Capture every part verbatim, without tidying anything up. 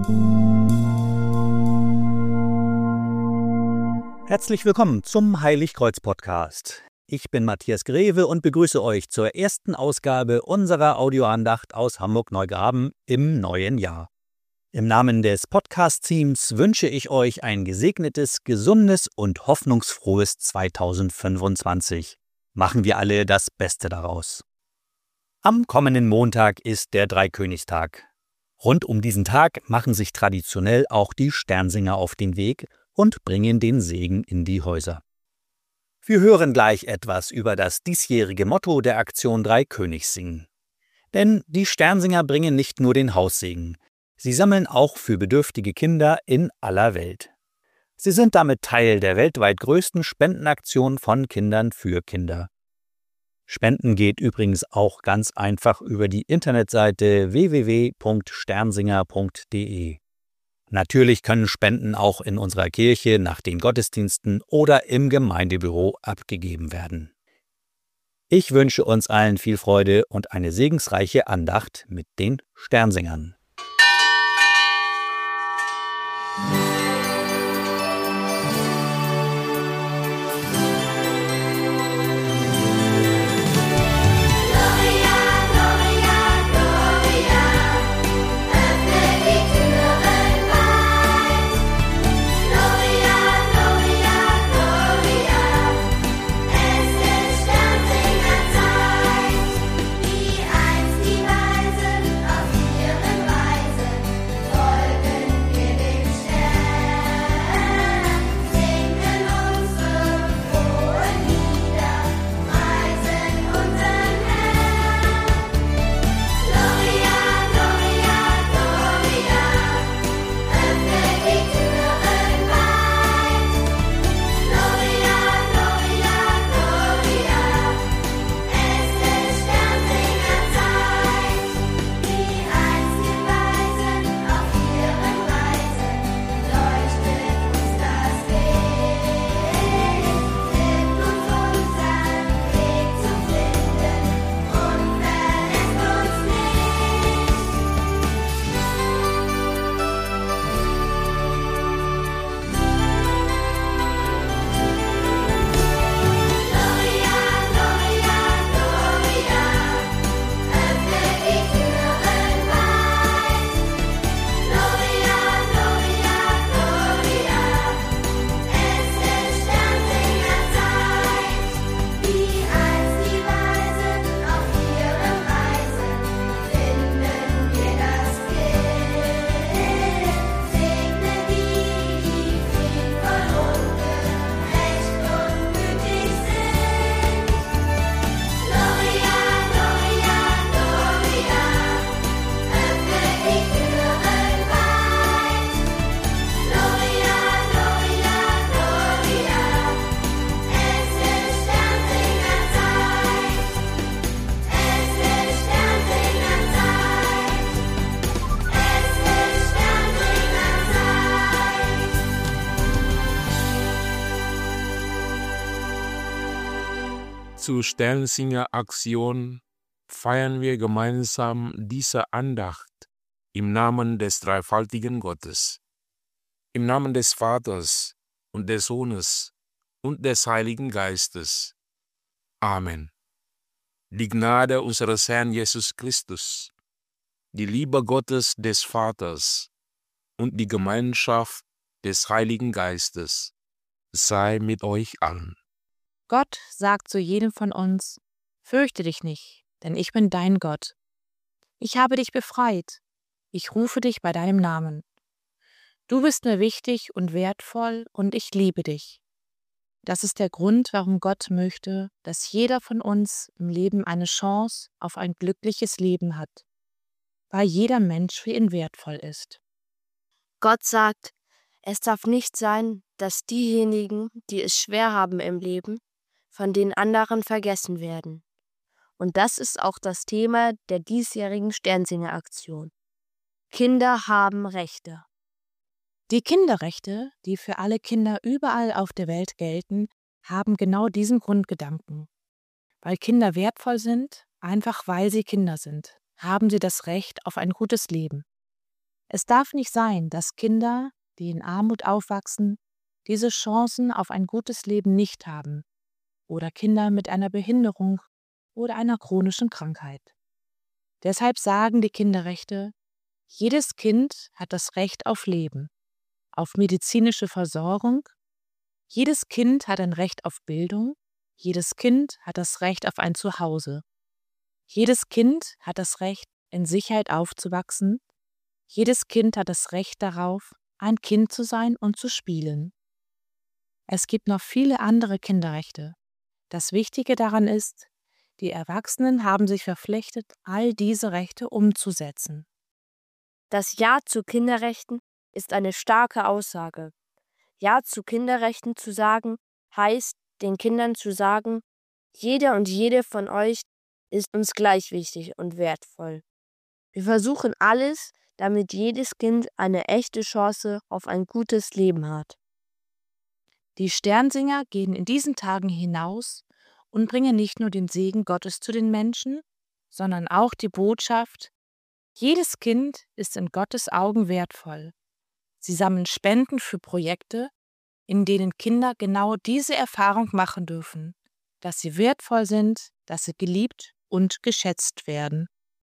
Herzlich willkommen zum Heiligkreuz-Podcast. Ich bin Matthias Greve und begrüße euch zur ersten Ausgabe unserer Audioandacht aus Hamburg-Neugraben im neuen Jahr. Im Namen des Podcast-Teams wünsche ich euch ein gesegnetes, gesundes und hoffnungsfrohes zweitausendfünfundzwanzig. Machen wir alle das Beste daraus. Am kommenden Montag ist der Dreikönigstag. Rund um diesen Tag machen sich traditionell auch die Sternsinger auf den Weg und bringen den Segen in die Häuser. Wir hören gleich etwas über das diesjährige Motto der Aktion Dreikönigssingen. Denn die Sternsinger bringen nicht nur den Haussegen, sie sammeln auch für bedürftige Kinder in aller Welt. Sie sind damit Teil der weltweit größten Spendenaktion von Kindern für Kinder. Spenden geht übrigens auch ganz einfach über die Internetseite w w w punkt sternsinger punkt d e. Natürlich können Spenden auch in unserer Kirche nach den Gottesdiensten oder im Gemeindebüro abgegeben werden. Ich wünsche uns allen viel Freude und eine segensreiche Andacht mit den Sternsingern. Zur Sternsinger-Aktion feiern wir gemeinsam diese Andacht im Namen des dreifaltigen Gottes, im Namen des Vaters und des Sohnes und des Heiligen Geistes. Amen. Die Gnade unseres Herrn Jesus Christus, die Liebe Gottes des Vaters und die Gemeinschaft des Heiligen Geistes sei mit euch allen. Gott sagt zu jedem von uns: Fürchte dich nicht, denn ich bin dein Gott. Ich habe dich befreit. Ich rufe dich bei deinem Namen. Du bist mir wichtig und wertvoll und ich liebe dich. Das ist der Grund, warum Gott möchte, dass jeder von uns im Leben eine Chance auf ein glückliches Leben hat, weil jeder Mensch für ihn wertvoll ist. Gott sagt, es darf nicht sein, dass diejenigen, die es schwer haben im Leben, von den anderen vergessen werden. Und das ist auch das Thema der diesjährigen Sternsinger-Aktion. Kinder haben Rechte. Die Kinderrechte, die für alle Kinder überall auf der Welt gelten, haben genau diesen Grundgedanken. Weil Kinder wertvoll sind, einfach weil sie Kinder sind, haben sie das Recht auf ein gutes Leben. Es darf nicht sein, dass Kinder, die in Armut aufwachsen, diese Chancen auf ein gutes Leben nicht haben, oder Kinder mit einer Behinderung oder einer chronischen Krankheit. Deshalb sagen die Kinderrechte, jedes Kind hat das Recht auf Leben, auf medizinische Versorgung, jedes Kind hat ein Recht auf Bildung, jedes Kind hat das Recht auf ein Zuhause, jedes Kind hat das Recht, in Sicherheit aufzuwachsen, jedes Kind hat das Recht darauf, ein Kind zu sein und zu spielen. Es gibt noch viele andere Kinderrechte. Das Wichtige daran ist, die Erwachsenen haben sich verpflichtet, all diese Rechte umzusetzen. Das Ja zu Kinderrechten ist eine starke Aussage. Ja zu Kinderrechten zu sagen, heißt, den Kindern zu sagen, jeder und jede von euch ist uns gleich wichtig und wertvoll. Wir versuchen alles, damit jedes Kind eine echte Chance auf ein gutes Leben hat. Die Sternsinger gehen in diesen Tagen hinaus und bringen nicht nur den Segen Gottes zu den Menschen, sondern auch die Botschaft, jedes Kind ist in Gottes Augen wertvoll. Sie sammeln Spenden für Projekte, in denen Kinder genau diese Erfahrung machen dürfen, dass sie wertvoll sind, dass sie geliebt und geschätzt werden.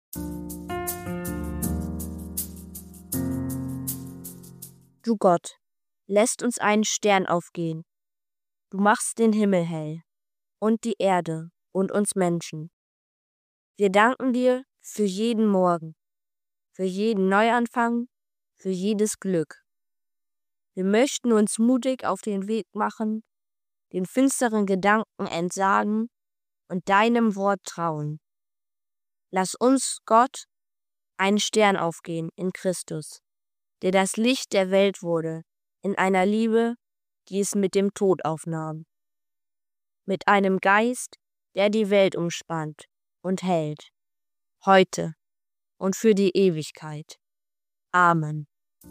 Du Gott, lässt uns einen Stern aufgehen. Du machst den Himmel hell und die Erde und uns Menschen. Wir danken dir für jeden Morgen, für jeden Neuanfang, für jedes Glück. Wir möchten uns mutig auf den Weg machen, den finsteren Gedanken entsagen und deinem Wort trauen. Lass uns, Gott, einen Stern aufgehen in Christus, der das Licht der Welt wurde, in einer Liebe, die es mit dem Tod aufnahm. Mit einem Geist, der die Welt umspannt und hält, heute und für die Ewigkeit. Amen.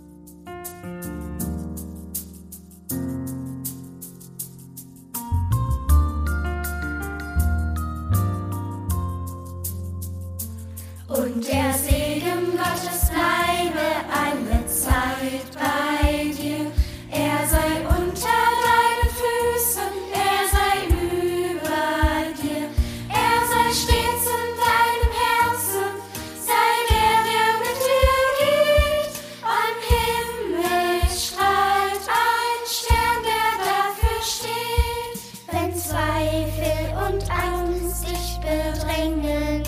Und der Segen Gottes bleibe alle Zeit bei dir. Er sei unter deinen Füßen, er sei über dir. Er sei stets in deinem Herzen, sei der, der mit dir geht. Am Himmel strahlt ein Stern, der dafür steht. Wenn Zweifel und Angst dich bedrängen,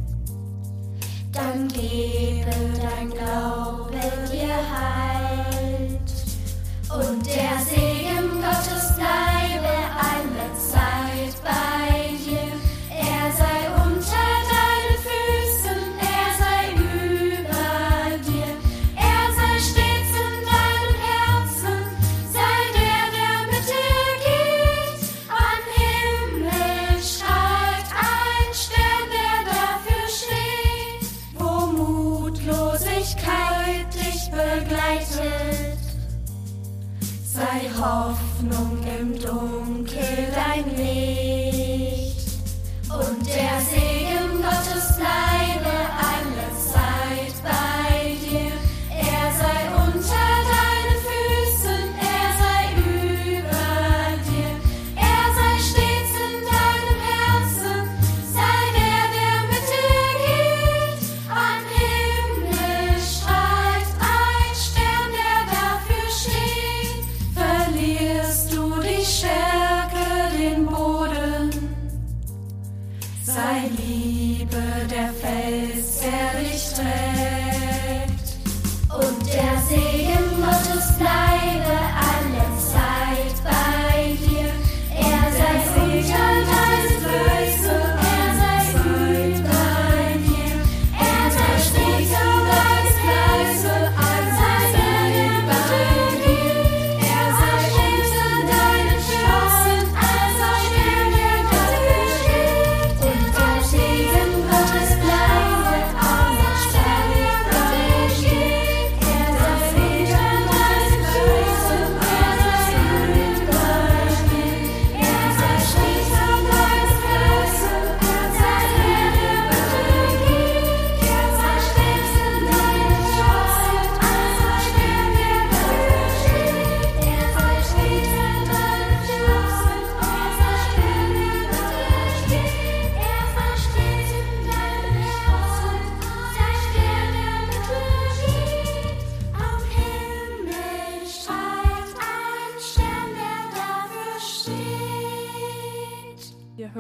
dann gebe dein Glaube dir Halt. Und der Segen Gottes bleibe alle Zeit bei dir. Er sei unter deinen Füßen, er sei über dir. Er sei stets in deinem Herzen, sei der, der mit dir geht. Am Himmel strahlt ein Stern, der dafür steht. Wo Mutlosigkeit dich begleitet, sei Hoffnung im Dunkel dein Licht. Und der Segen Gottes bleibe alle Zeit bei dir. Er sei unter deinen Füßen, er sei über dir. Er sei stets in deinem Herzen, sei der, der mit dir geht. Am Himmel strahlt ein Stern, der dafür steht. Verlierst du die Stärke, den Boden, sei lieb.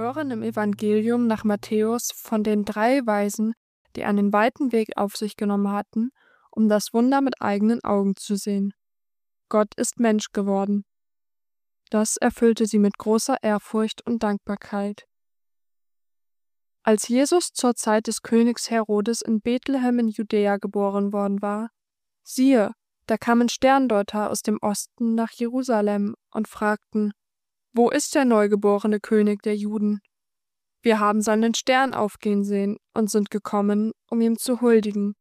hören im Evangelium nach Matthäus von den drei Weisen, die einen weiten Weg auf sich genommen hatten, um das Wunder mit eigenen Augen zu sehen. Gott ist Mensch geworden. Das erfüllte sie mit großer Ehrfurcht und Dankbarkeit. Als Jesus zur Zeit des Königs Herodes in Bethlehem in Judäa geboren worden war, siehe, da kamen Sterndeuter aus dem Osten nach Jerusalem und fragten: Wo ist der neugeborene König der Juden? Wir haben seinen Stern aufgehen sehen und sind gekommen, um ihm zu huldigen.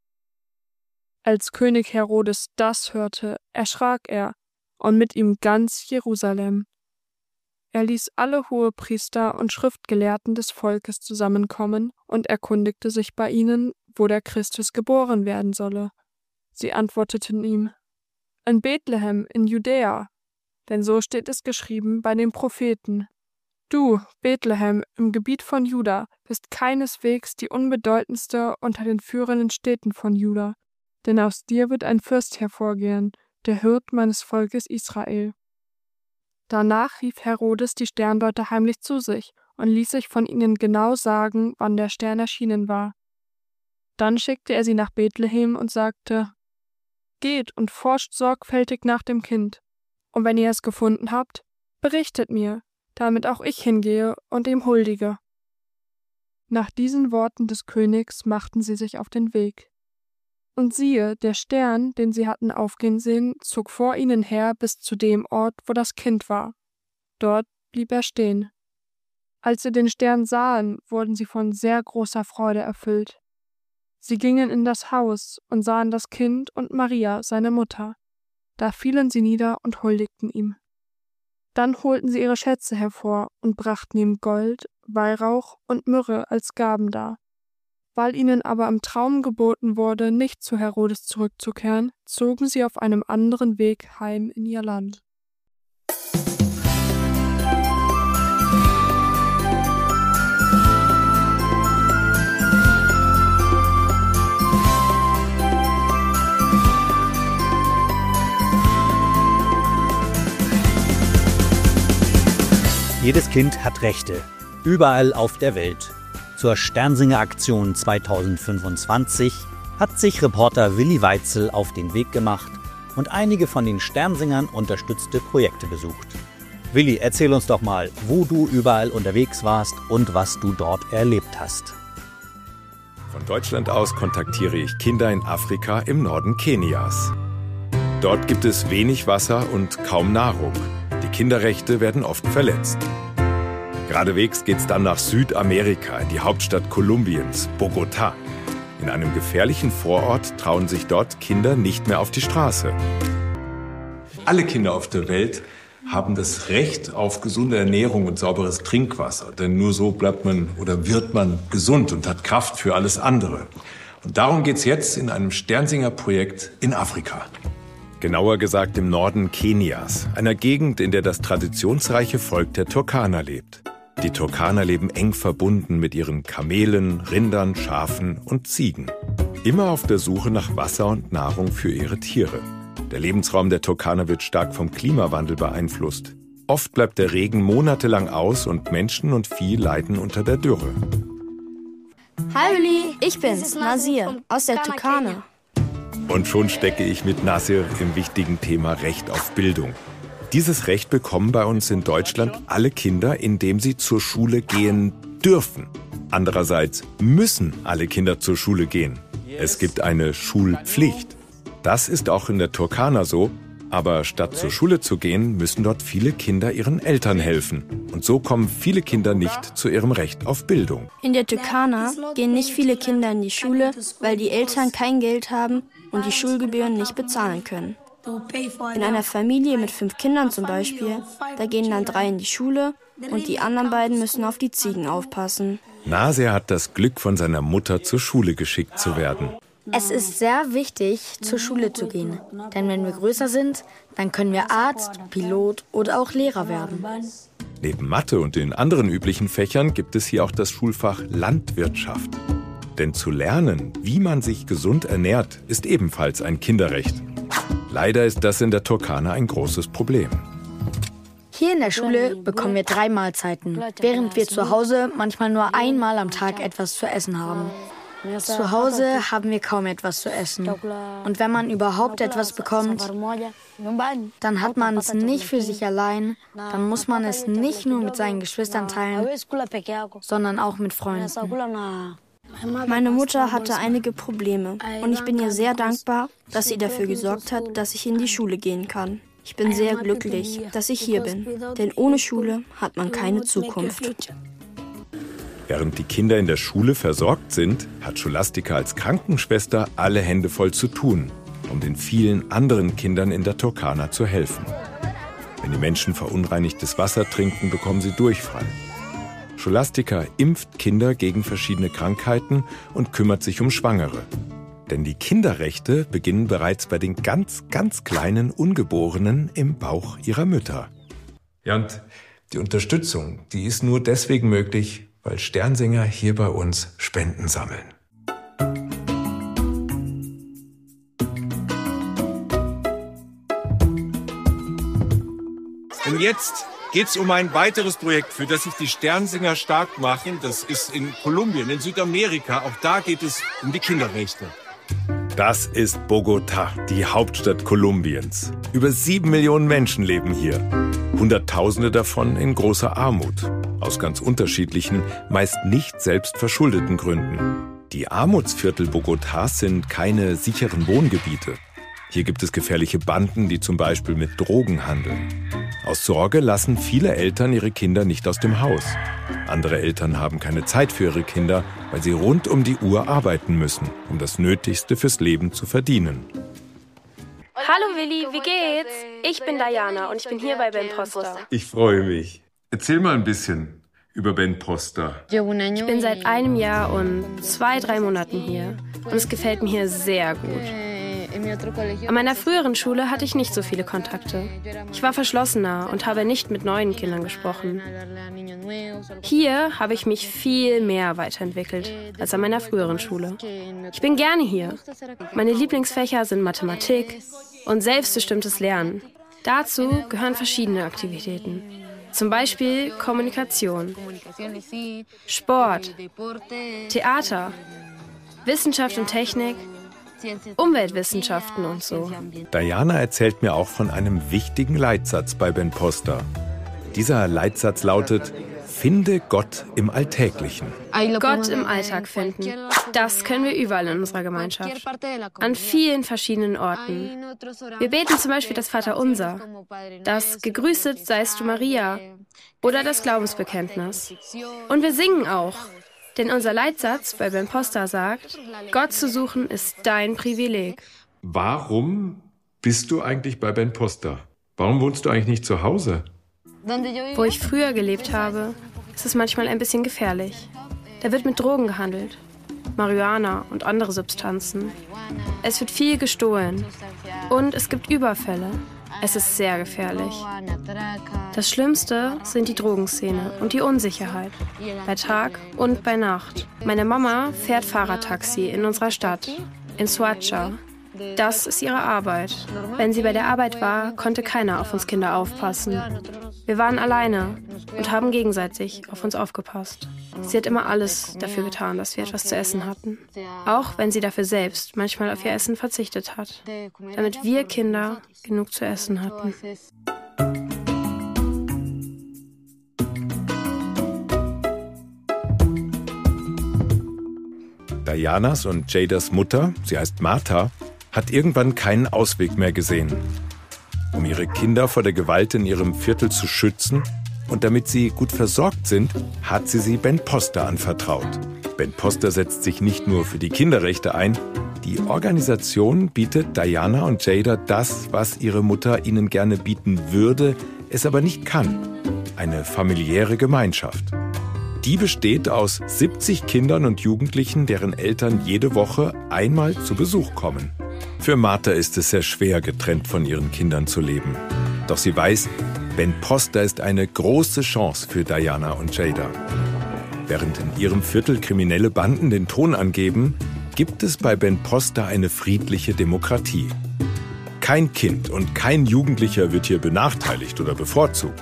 Als König Herodes das hörte, erschrak er, und mit ihm ganz Jerusalem. Er ließ alle Hohepriester und Schriftgelehrten des Volkes zusammenkommen und erkundigte sich bei ihnen, wo der Christus geboren werden solle. Sie antworteten ihm: In Bethlehem in Judäa, denn so steht es geschrieben bei den Propheten. Du, Bethlehem, im Gebiet von Juda, bist keineswegs die unbedeutendste unter den führenden Städten von Juda, denn aus dir wird ein Fürst hervorgehen, der Hirt meines Volkes Israel. Danach rief Herodes die Sterndeuter heimlich zu sich und ließ sich von ihnen genau sagen, wann der Stern erschienen war. Dann schickte er sie nach Bethlehem und sagte: Geht und forscht sorgfältig nach dem Kind, und wenn ihr es gefunden habt, berichtet mir, damit auch ich hingehe und ihm huldige. Nach diesen Worten des Königs machten sie sich auf den Weg. Und siehe, der Stern, den sie hatten aufgehen sehen, zog vor ihnen her bis zu dem Ort, wo das Kind war. Dort blieb er stehen. Als sie den Stern sahen, wurden sie von sehr großer Freude erfüllt. Sie gingen in das Haus und sahen das Kind und Maria, seine Mutter. Da fielen sie nieder und huldigten ihm. Dann holten sie ihre Schätze hervor und brachten ihm Gold, Weihrauch und Myrrhe als Gaben dar. Weil ihnen aber im Traum geboten wurde, nicht zu Herodes zurückzukehren, zogen sie auf einem anderen Weg heim in ihr Land. Jedes Kind hat Rechte, überall auf der Welt. Zur Sternsinger-Aktion zweitausendfünfundzwanzig hat sich Reporter Willi Weitzel auf den Weg gemacht und einige von den Sternsingern unterstützte Projekte besucht. Willi, erzähl uns doch mal, wo du überall unterwegs warst und was du dort erlebt hast. Von Deutschland aus kontaktiere ich Kinder in Afrika im Norden Kenias. Dort gibt es wenig Wasser und kaum Nahrung. Die Kinderrechte werden oft verletzt. Geradewegs geht's dann nach Südamerika, in die Hauptstadt Kolumbiens, Bogotá. In einem gefährlichen Vorort trauen sich dort Kinder nicht mehr auf die Straße. Alle Kinder auf der Welt haben das Recht auf gesunde Ernährung und sauberes Trinkwasser. Denn nur so bleibt man oder wird man gesund und hat Kraft für alles andere. Und darum geht's jetzt in einem Sternsinger-Projekt in Afrika. Genauer gesagt im Norden Kenias, einer Gegend, in der das traditionsreiche Volk der Turkana lebt. Die Turkana leben eng verbunden mit ihren Kamelen, Rindern, Schafen und Ziegen. Immer auf der Suche nach Wasser und Nahrung für ihre Tiere. Der Lebensraum der Turkana wird stark vom Klimawandel beeinflusst. Oft bleibt der Regen monatelang aus und Menschen und Vieh leiden unter der Dürre. Hi Willi, ich bin's, Nasir, aus der Turkana. Und schon stecke ich mit Nasir im wichtigen Thema Recht auf Bildung. Dieses Recht bekommen bei uns in Deutschland alle Kinder, indem sie zur Schule gehen dürfen. Andererseits müssen alle Kinder zur Schule gehen. Es gibt eine Schulpflicht. Das ist auch in der Turkana so, aber statt zur Schule zu gehen, müssen dort viele Kinder ihren Eltern helfen. Und so kommen viele Kinder nicht zu ihrem Recht auf Bildung. In der Turkana gehen nicht viele Kinder in die Schule, weil die Eltern kein Geld haben und die Schulgebühren nicht bezahlen können. In einer Familie mit fünf Kindern zum Beispiel, da gehen dann drei in die Schule und die anderen beiden müssen auf die Ziegen aufpassen. Nasir hat das Glück, von seiner Mutter zur Schule geschickt zu werden. Es ist sehr wichtig, zur Schule zu gehen. Denn wenn wir größer sind, dann können wir Arzt, Pilot oder auch Lehrer werden. Neben Mathe und den anderen üblichen Fächern gibt es hier auch das Schulfach Landwirtschaft. Denn zu lernen, wie man sich gesund ernährt, ist ebenfalls ein Kinderrecht. Leider ist das in der Turkana ein großes Problem. Hier in der Schule bekommen wir drei Mahlzeiten, während wir zu Hause manchmal nur einmal am Tag etwas zu essen haben. Zu Hause haben wir kaum etwas zu essen. Und wenn man überhaupt etwas bekommt, dann hat man es nicht für sich allein, dann muss man es nicht nur mit seinen Geschwistern teilen, sondern auch mit Freunden. Meine Mutter hatte einige Probleme und ich bin ihr sehr dankbar, dass sie dafür gesorgt hat, dass ich in die Schule gehen kann. Ich bin sehr glücklich, dass ich hier bin, denn ohne Schule hat man keine Zukunft. Während die Kinder in der Schule versorgt sind, hat Scholastika als Krankenschwester alle Hände voll zu tun, um den vielen anderen Kindern in der Turkana zu helfen. Wenn die Menschen verunreinigtes Wasser trinken, bekommen sie Durchfall. Scholastika impft Kinder gegen verschiedene Krankheiten und kümmert sich um Schwangere. Denn die Kinderrechte beginnen bereits bei den ganz, ganz kleinen Ungeborenen im Bauch ihrer Mütter. Ja, und die Unterstützung, die ist nur deswegen möglich, weil Sternsinger hier bei uns Spenden sammeln. Und jetzt geht es um ein weiteres Projekt, für das sich die Sternsinger stark machen. Das ist in Kolumbien, in Südamerika. Auch da geht es um die Kinderrechte. Das ist Bogotá, die Hauptstadt Kolumbiens. Über sieben Millionen Menschen leben hier. Hunderttausende davon in großer Armut. Aus ganz unterschiedlichen, meist nicht selbstverschuldeten Gründen. Die Armutsviertel Bogotás sind keine sicheren Wohngebiete. Hier gibt es gefährliche Banden, die zum Beispiel mit Drogen handeln. Aus Sorge lassen viele Eltern ihre Kinder nicht aus dem Haus. Andere Eltern haben keine Zeit für ihre Kinder, weil sie rund um die Uhr arbeiten müssen, um das Nötigste fürs Leben zu verdienen. Hallo Willi, wie geht's? Ich bin Diana und ich bin hier bei Ben Poster. Ich freue mich. Erzähl mal ein bisschen über Ben Poster. Ich bin seit einem Jahr und zwei, drei Monaten hier und es gefällt mir hier sehr gut. An meiner früheren Schule hatte ich nicht so viele Kontakte. Ich war verschlossener und habe nicht mit neuen Kindern gesprochen. Hier habe ich mich viel mehr weiterentwickelt als an meiner früheren Schule. Ich bin gerne hier. Meine Lieblingsfächer sind Mathematik und selbstbestimmtes Lernen. Dazu gehören verschiedene Aktivitäten. Zum Beispiel Kommunikation, Sport, Theater, Wissenschaft und Technik, Umweltwissenschaften und so. Diana erzählt mir auch von einem wichtigen Leitsatz bei Ben Poster. Dieser Leitsatz lautet: Finde Gott im Alltäglichen. Gott im Alltag finden. Das können wir überall in unserer Gemeinschaft. An vielen verschiedenen Orten. Wir beten zum Beispiel das Vaterunser, das Gegrüßet seist du Maria oder das Glaubensbekenntnis. Und wir singen auch. Denn unser Leitsatz bei Ben Poster sagt, Gott zu suchen ist dein Privileg. Warum bist du eigentlich bei Ben Poster? Warum wohnst du eigentlich nicht zu Hause? Wo ich früher gelebt habe, ist es manchmal ein bisschen gefährlich. Da wird mit Drogen gehandelt, Marihuana und andere Substanzen. Es wird viel gestohlen und es gibt Überfälle. Es ist sehr gefährlich. Das Schlimmste sind die Drogenszene und die Unsicherheit. Bei Tag und bei Nacht. Meine Mama fährt Fahrradtaxi in unserer Stadt, in Soacha. Das ist ihre Arbeit. Wenn sie bei der Arbeit war, konnte keiner auf uns Kinder aufpassen. Wir waren alleine und haben gegenseitig auf uns aufgepasst. Sie hat immer alles dafür getan, dass wir etwas zu essen hatten. Auch wenn sie dafür selbst manchmal auf ihr Essen verzichtet hat. Damit wir Kinder genug zu essen hatten. Dianas und Jadas Mutter, sie heißt Martha, hat irgendwann keinen Ausweg mehr gesehen. Um ihre Kinder vor der Gewalt in ihrem Viertel zu schützen und damit sie gut versorgt sind, hat sie sie Ben Poster anvertraut. Ben Poster setzt sich nicht nur für die Kinderrechte ein, die Organisation bietet Diana und Jada das, was ihre Mutter ihnen gerne bieten würde, es aber nicht kann: eine familiäre Gemeinschaft. Die besteht aus siebzig Kindern und Jugendlichen, deren Eltern jede Woche einmal zu Besuch kommen. Für Martha ist es sehr schwer, getrennt von ihren Kindern zu leben. Doch sie weiß, Ben Poster ist eine große Chance für Diana und Jada. Während in ihrem Viertel kriminelle Banden den Ton angeben, gibt es bei Ben Poster eine friedliche Demokratie. Kein Kind und kein Jugendlicher wird hier benachteiligt oder bevorzugt.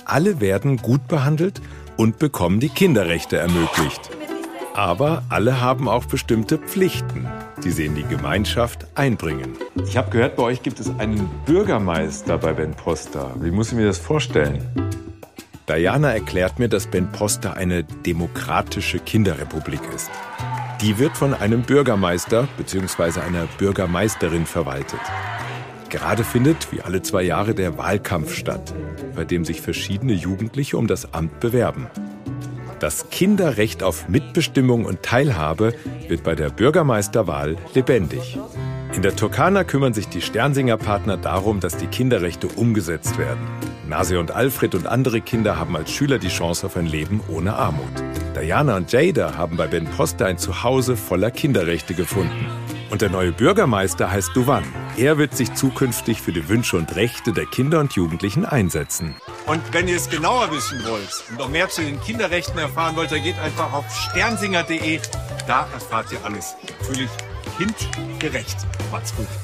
Alle werden gut behandelt und bekommen die Kinderrechte ermöglicht. Aber alle haben auch bestimmte Pflichten, die sie in die Gemeinschaft einbringen. Ich habe gehört, bei euch gibt es einen Bürgermeister bei Ben Poster. Wie muss ich mir das vorstellen? Diana erklärt mir, dass Ben Poster eine demokratische Kinderrepublik ist. Die wird von einem Bürgermeister bzw. einer Bürgermeisterin verwaltet. Gerade findet, wie alle zwei Jahre, der Wahlkampf statt, bei dem sich verschiedene Jugendliche um das Amt bewerben. Das Kinderrecht auf Mitbestimmung und Teilhabe wird bei der Bürgermeisterwahl lebendig. In der Turkana kümmern sich die Sternsinger-Partner darum, dass die Kinderrechte umgesetzt werden. Nasir und Alfred und andere Kinder haben als Schüler die Chance auf ein Leben ohne Armut. Diana und Jada haben bei Ben Poster ein Zuhause voller Kinderrechte gefunden. Und der neue Bürgermeister heißt Duvan. Er wird sich zukünftig für die Wünsche und Rechte der Kinder und Jugendlichen einsetzen. Und wenn ihr es genauer wissen wollt und noch mehr zu den Kinderrechten erfahren wollt, dann geht einfach auf sternsinger punkt de. Da erfahrt ihr alles. Natürlich kindgerecht. Macht's gut.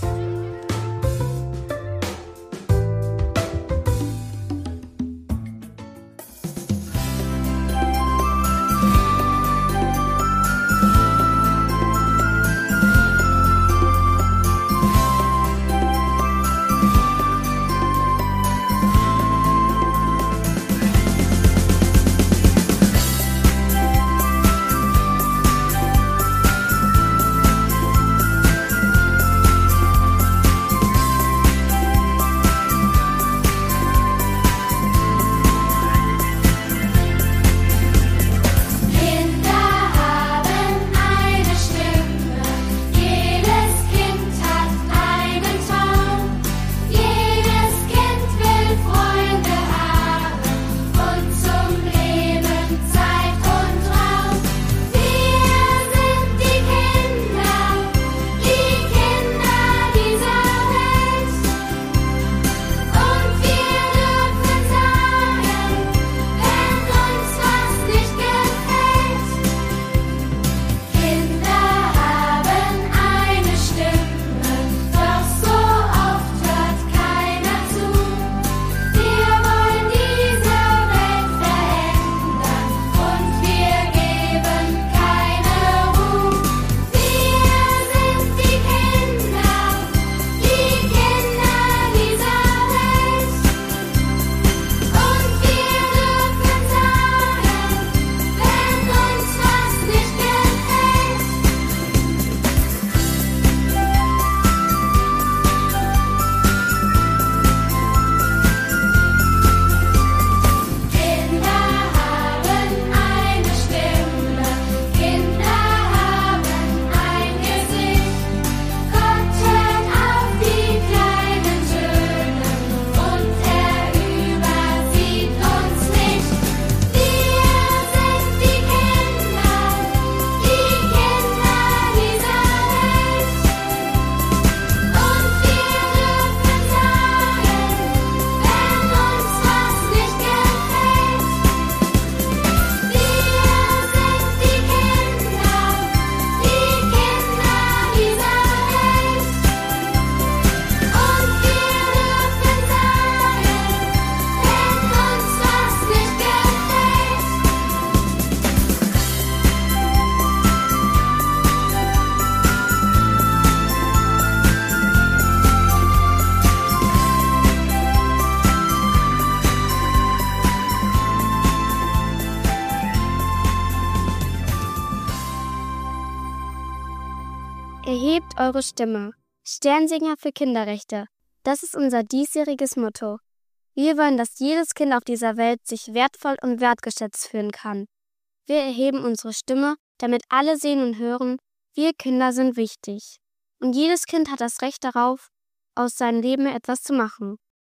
Erhebt eure Stimme. Sternsinger für Kinderrechte. Das ist unser diesjähriges Motto. Wir wollen, dass jedes Kind auf dieser Welt sich wertvoll und wertgeschätzt fühlen kann. Wir erheben unsere Stimme, damit alle sehen und hören, wir Kinder sind wichtig. Und jedes Kind hat das Recht darauf, aus seinem Leben etwas zu machen.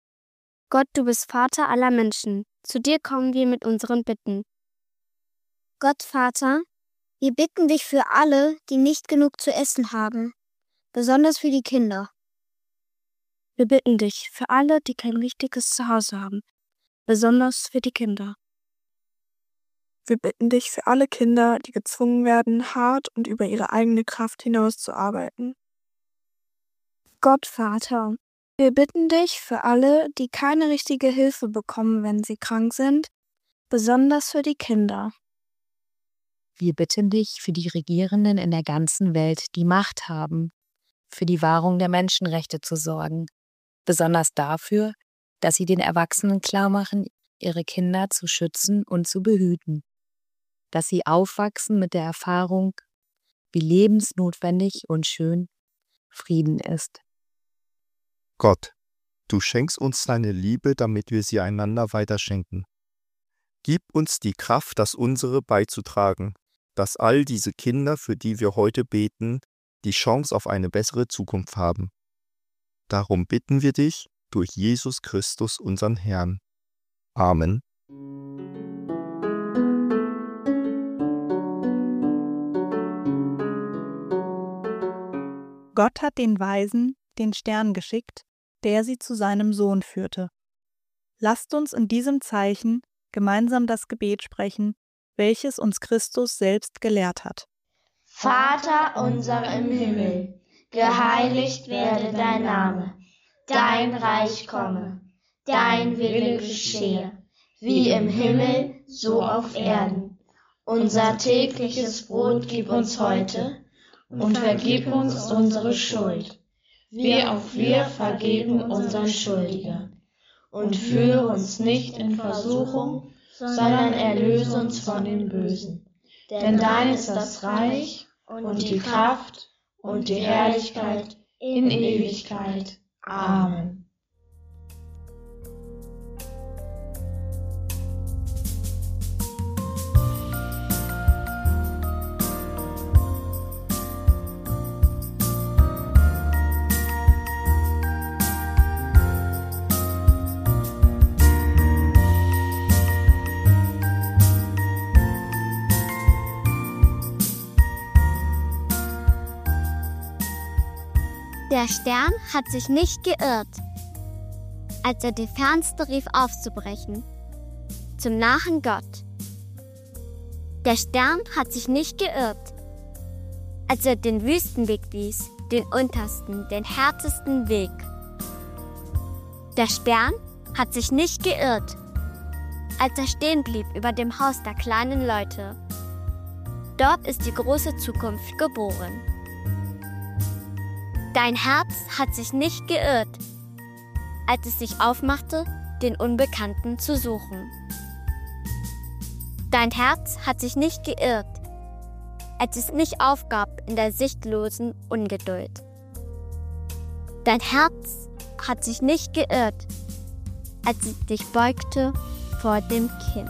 Gott, du bist Vater aller Menschen. Zu dir kommen wir mit unseren Bitten. Gott, Vater, wir bitten dich für alle, die nicht genug zu essen haben, besonders für die Kinder. Wir bitten dich für alle, die kein richtiges Zuhause haben, besonders für die Kinder. Wir bitten dich für alle Kinder, die gezwungen werden, hart und über ihre eigene Kraft hinaus zu arbeiten. Gott, Vater, Wir bitten dich für alle, die keine richtige Hilfe bekommen, wenn sie krank sind, besonders für die Kinder. Wir bitten dich für die Regierenden in der ganzen Welt, die Macht haben, für die Wahrung der Menschenrechte zu sorgen, besonders dafür, dass sie den Erwachsenen klarmachen, ihre Kinder zu schützen und zu behüten, dass sie aufwachsen mit der Erfahrung, wie lebensnotwendig und schön Frieden ist. Gott, du schenkst uns deine Liebe, damit wir sie einander weiterschenken. Gib uns die Kraft, das unsere beizutragen, dass all diese Kinder, für die wir heute beten, die Chance auf eine bessere Zukunft haben. Darum bitten wir dich durch Jesus Christus, unseren Herrn. Amen. Gott hat den Weisen den Stern geschickt, der sie zu seinem Sohn führte. Lasst uns in diesem Zeichen gemeinsam das Gebet sprechen, welches uns Christus selbst gelehrt hat. Vater unser im Himmel, geheiligt werde dein Name, dein Reich komme, dein Wille geschehe, wie im Himmel, so auf Erden. Unser tägliches Brot gib uns heute und vergib uns unsere Schuld, wie auch wir vergeben unseren Schuldigen. Und führe uns nicht in Versuchung, sondern erlöse uns von dem Bösen. Denn dein ist das Reich und die Kraft und die Herrlichkeit in Ewigkeit. Amen. Der Stern hat sich nicht geirrt, als er die Fernste rief aufzubrechen, zum nahen Gott. Der Stern hat sich nicht geirrt, als er den Wüstenweg wies, den untersten, den härtesten Weg. Der Stern hat sich nicht geirrt, als er stehen blieb über dem Haus der kleinen Leute. Dort ist die große Zukunft geboren. Dein Herz hat sich nicht geirrt, als es sich aufmachte, den Unbekannten zu suchen. Dein Herz hat sich nicht geirrt, als es nicht aufgab in der sichtlosen Ungeduld. Dein Herz hat sich nicht geirrt, als es dich beugte vor dem Kind.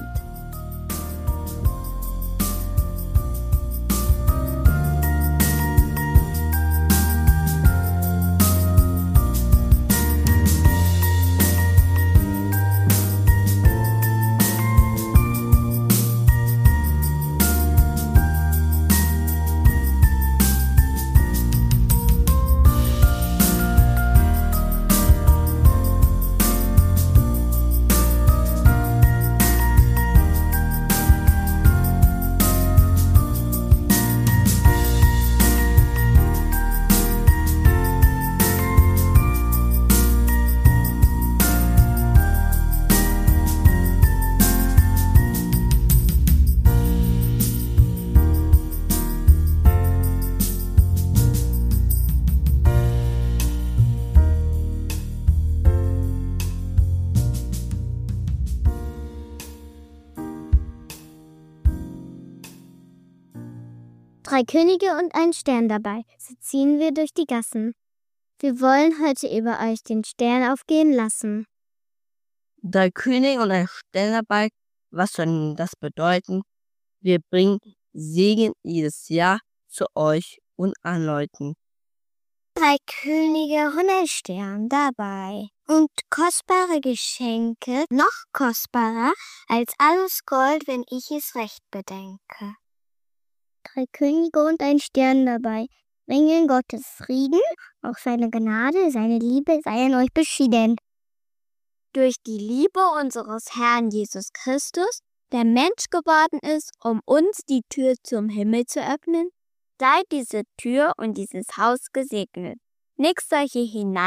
Drei Könige und ein Stern dabei, so ziehen wir durch die Gassen. Wir wollen heute über euch den Stern aufgehen lassen. Drei Könige und ein Stern dabei, was soll das bedeuten? Wir bringen Segen jedes Jahr zu euch und an Leuten. Drei Könige und ein Stern dabei und kostbare Geschenke, noch kostbarer als alles Gold, wenn ich es recht bedenke. Drei Könige und ein Stern dabei, bringen Gottes Frieden, auch seine Gnade, seine Liebe sei an euch beschieden. Durch die Liebe unseres Herrn Jesus Christus, der Mensch geworden ist, um uns die Tür zum Himmel zu öffnen, sei diese Tür und dieses Haus gesegnet. Nichts soll hier hinein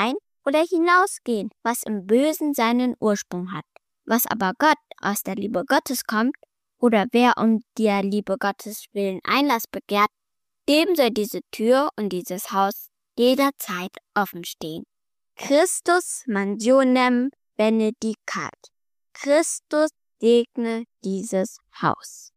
oder hinausgehen, was im Bösen seinen Ursprung hat. Was aber Gott aus der Liebe Gottes kommt, oder wer um der Liebe Gottes willen Einlass begehrt, dem soll diese Tür und dieses Haus jederzeit offen stehen. Christus mansionem benedicat. Christus segne dieses Haus.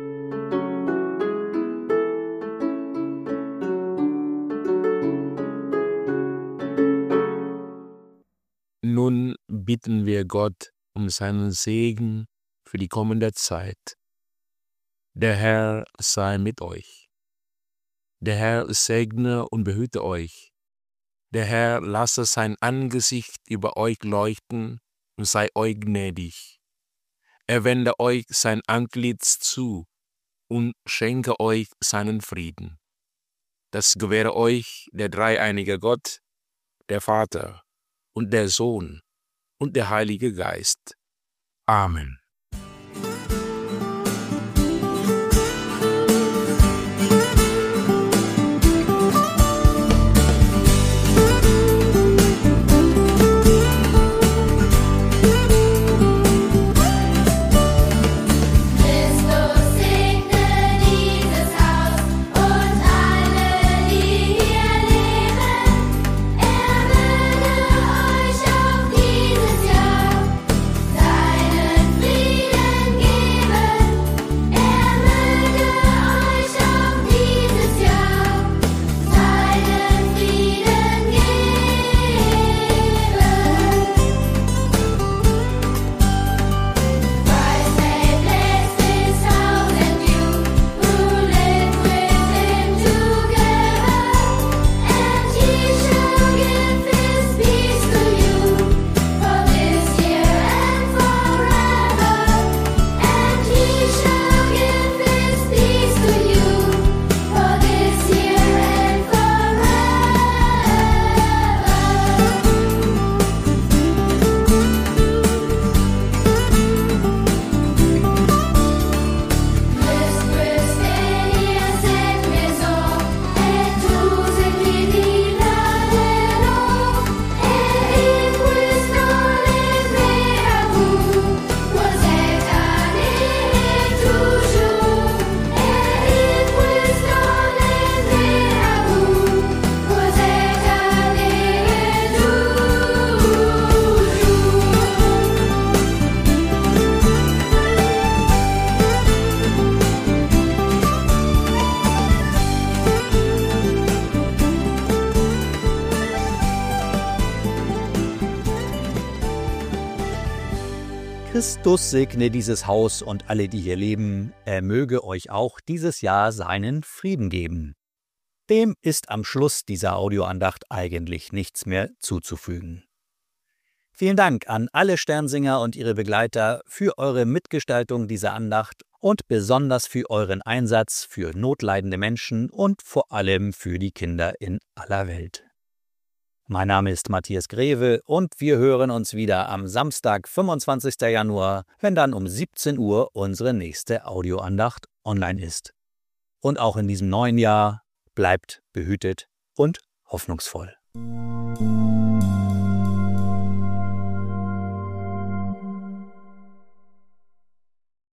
Nun bitten wir Gott um seinen Segen für die kommende Zeit. Der Herr sei mit euch. Der Herr segne und behüte euch. Der Herr lasse sein Angesicht über euch leuchten und sei euch gnädig. Er wende euch sein Antlitz zu und schenke euch seinen Frieden. Das gewähre euch der dreieinige Gott, der Vater und der Sohn und der Heilige Geist. Amen. Christus segne dieses Haus und alle, die hier leben. Er möge euch auch dieses Jahr seinen Frieden geben. Dem ist am Schluss dieser Audioandacht eigentlich nichts mehr zuzufügen. Vielen Dank an alle Sternsinger und ihre Begleiter für eure Mitgestaltung dieser Andacht und besonders für euren Einsatz für notleidende Menschen und vor allem für die Kinder in aller Welt. Mein Name ist Matthias Greve und wir hören uns wieder am Samstag, fünfundzwanzigsten Januar, wenn dann um siebzehn Uhr unsere nächste Audioandacht online ist. Und auch in diesem neuen Jahr bleibt behütet und hoffnungsvoll.